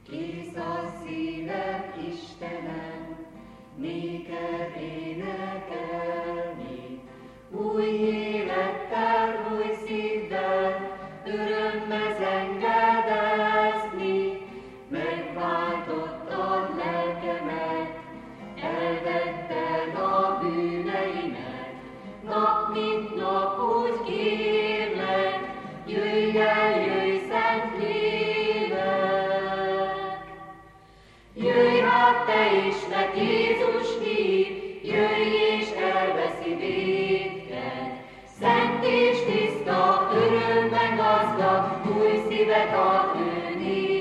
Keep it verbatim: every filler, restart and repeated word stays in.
Kész a szívem, Istenem, néked énekelni, új élettel, új szívvel, örömmel engedezni, megváltottad lelkemet, elvetted a bűneimet, nap mint nap úgy kérlek, jöjj el, jöjj, Szent Lélek! Jöjj hát te is, mert Jézus hív, jöjj és elveszi vétket, szent és tiszta, örömben gazdag, új szívet ad ő néked.